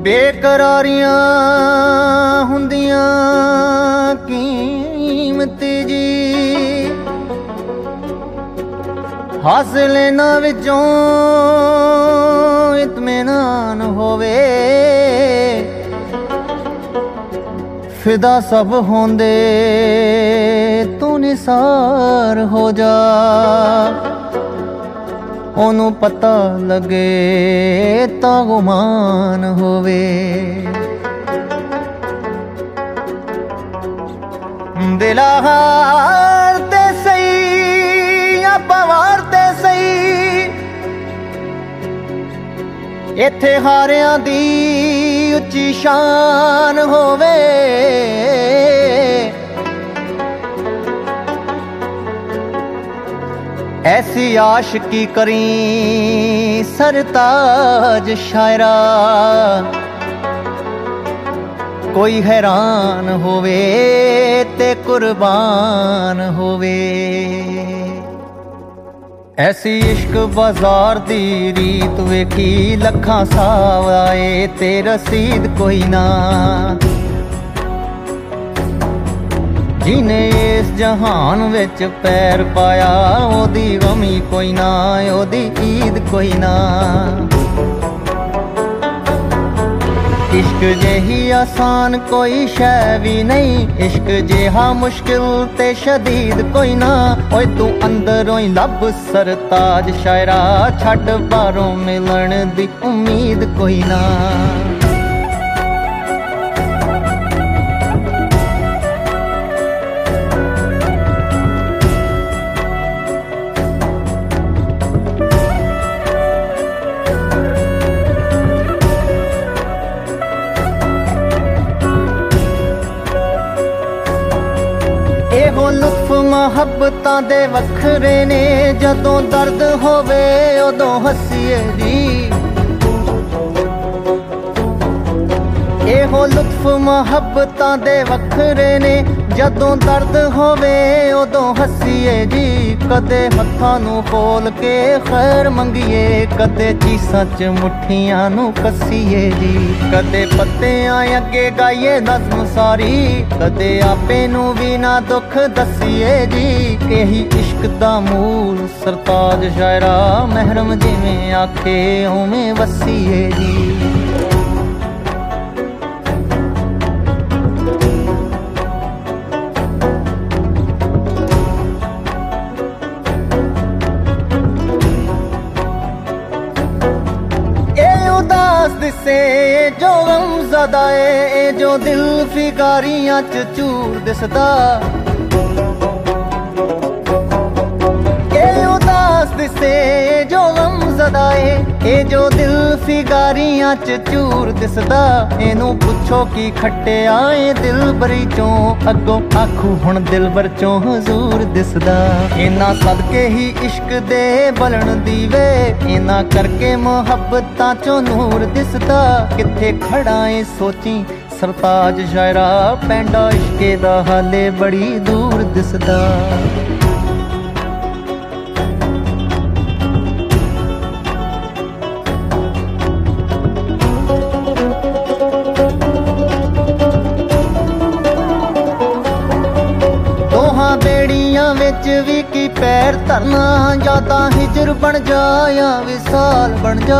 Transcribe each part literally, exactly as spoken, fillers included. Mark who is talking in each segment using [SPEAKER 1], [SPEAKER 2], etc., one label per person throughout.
[SPEAKER 1] बेकरारियां हुंदियां कीमती जी, हासिल इन्हां विचों इत्मीनान होवे, फिदा सब होंदे तू निसार हो जा, ओनू पता लगे ता गुमान होवे। दिला हार ते सही या पवार ते सही, इत्थे हारियां दी उच्ची शान होवे, ऐसी आशिकी करी सरताज शायरा, कोई हैरान होवे ते कुर्बान होवे। ऐसी इश्क बाजार दी रीत वेखी लखां साव आए ते रसीद कोई ना, जिने इस जहान विच पैर पाया ओदी गमी कोई ना, ओदी ईद कोई ना। इश्क जेही आसान कोई शै भी नहीं, इश्क जेहा मुश्किल ते शदीद कोई ना। ओए तू अंदरों ही लब सरताज शायरा, छड्ड बाहरों मिलन दी उम्मीद कोई ना। एहो लुत्फ मुहब्बतां दे वखरे ने, जदों दर्द होवे उदों हसीए जी। एहो लुत्फ मुहब्बतां दे वखरे ने, जदों दर्द होवे उदों हसीए जी। कदे हत्थां नूं खोल के खैर मंगीए, कदे चीसां च मुट्ठियां नूं कसीए जी। कदे पत्तियां अगे गाइए नज़म सारी, कदे आपे नूं भी ना दुख दसीए जी। यही इश्क दा मूल सरताज शायरा, महरम जिवें आखे उवें वसीए जी। दिसे जो गमज़दा ए, जो दिल फिकारियां च चूर दिसदा, ए उदास दिसे जो गमज़दा ए, ए जो दिल फिकारियां च चूर दिसदा। एनू पुछो की खट्टे आए दिल बरी चों, अगों आखू हुण दिल बर चों हजूर दिसदा। इन्ना सदके ही इश्क दे बलन दीवे, इन्ना करके मुहब्बतां चों नूर दिसदा। किथे खड़ा ए सोची सरताज शायरा, पैंडा इश्के दा हाले बड़ी दूर दिसदा। बेड़ियां विच भी की पैर धरना, या तां हिजर बन जा या विसाल बन जा।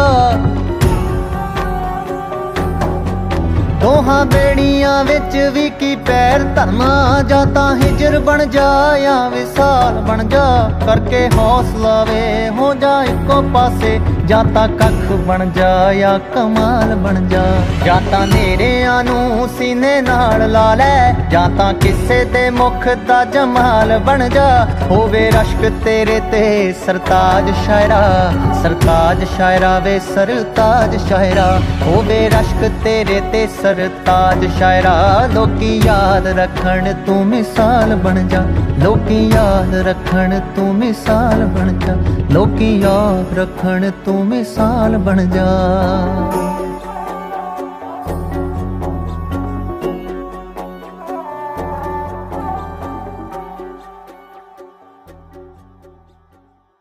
[SPEAKER 1] दोहां बेड़ियां विच भी की पैर धरना, या तां हिजर बन जा या विसाल बन जा। करके हौसला वे हो जा इको पासे, या तां कख बन जा या कमाल बन जा। या तां नेरियां नूं सीने नाल ला लै, या तां किसे दे मुख दा जमाल बन जा। होवे रश्क तेरे ते सरताज शायरा, सरताज शायरा वे सरताज शायरा। होवे रश्क तेरे ते सरताज शायरा, लोकी याद रखण तू मिसाल बन जा। लोकी याद रखण तू मिसाल बन जा, लोकी याद रखण तू मिसाल बन जा।